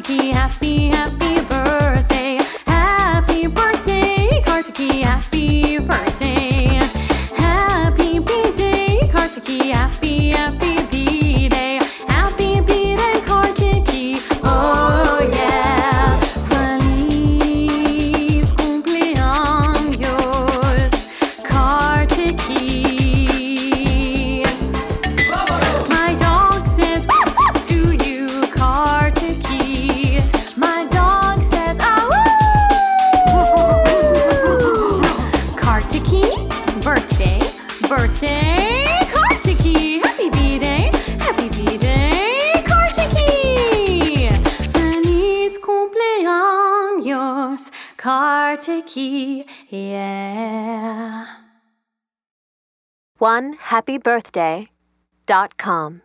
Kartiki, happy, happy birthday. Happy birthday, Kartiki, happy birthday. Happy B-Day, Kartiki, happy, happy B-Day. Happy B-Day, Kartiki, oh yeah. Feliz cumpleaños, Kartiki. My dog says to you, Kartiki. My dog says, Kartiki, birthday, birthday, Kartiki. Happy B-Day, happy B-Day, Kartiki. Feliz cumpleaños, Kartiki, yeah. OneHappyBirthday.com